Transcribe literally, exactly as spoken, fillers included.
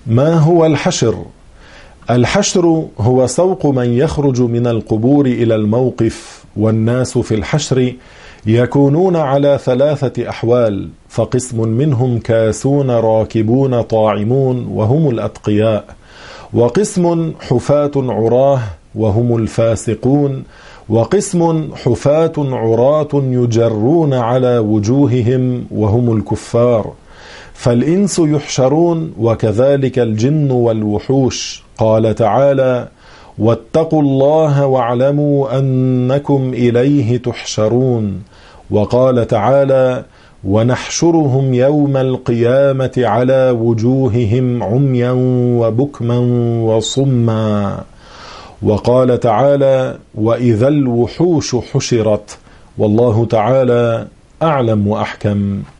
ما هو الحشر؟ الحشر هو سوق من يخرج من القبور إلى الموقف، والناس في الحشر يكونون على ثلاثة أحوال، فقسم منهم كاسون راكبون طاعمون وهم الأتقياء، وقسم حفاة عراه وهم الفاسقون، وقسم حفاة عراة يجرون على وجوههم وهم الكفار. فالإنس يحشرون وكذلك الجن والوحوش. قال تعالى: واتقوا الله واعلموا أنكم إليه تحشرون. وقال تعالى: ونحشرهم يوم القيامة على وجوههم عميا وبكما وصما. وقال تعالى: وإذا الوحوش حشرت. والله تعالى أعلم وأحكم.